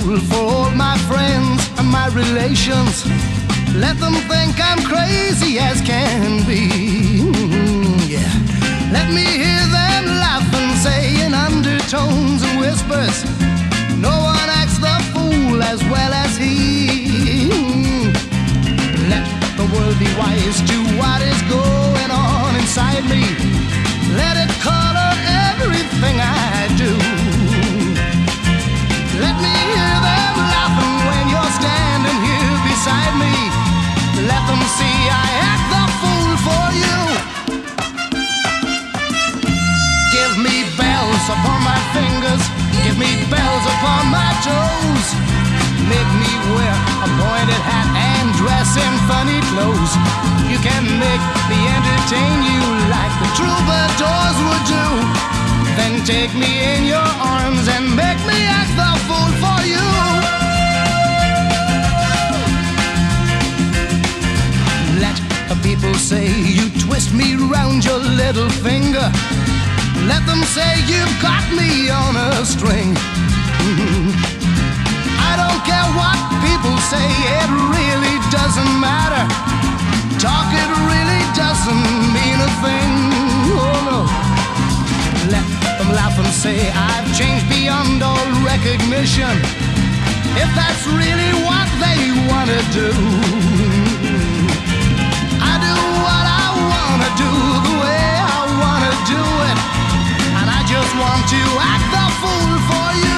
fool for all my friends and my relations. Let them think I'm crazy as can be. Yeah. Let me hear them laugh and say in undertones and whispers, no one acts the fool as well as he. Let the world be wise to what is going on inside me. Let it color everything I do. Let me hear them laughing when you're standing here beside me. Let them see I act the fool for you. Give me bells upon my fingers, give me bells upon my toes. Make me wear a pointed hat and dress in funny clothes. You can make me entertain you like the troubadours would do. Then take me in your arms and make me act the fool for you. Let the people say you twist me round your little finger. Let them say you've got me on a string. I don't care what people say, it really doesn't matter. Talk, it really doesn't mean a thing. Oh no. Let them laugh and say I've changed beyond all recognition, if that's really what they want to do. I do what I want to do, the way I want to do it, and I just want to act the fool for you.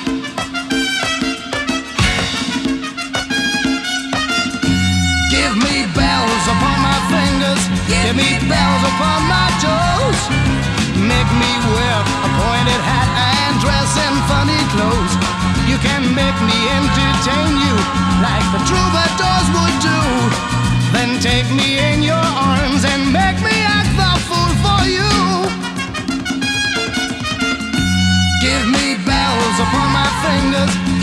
Give me bells upon my fingers, give me bells upon my toes. Make me wear a pointed hat and dress in funny clothes. You can make me entertain you like the troubadours would do. Then take me in your arms and make me act the fool for you. Give me bells upon my fingers,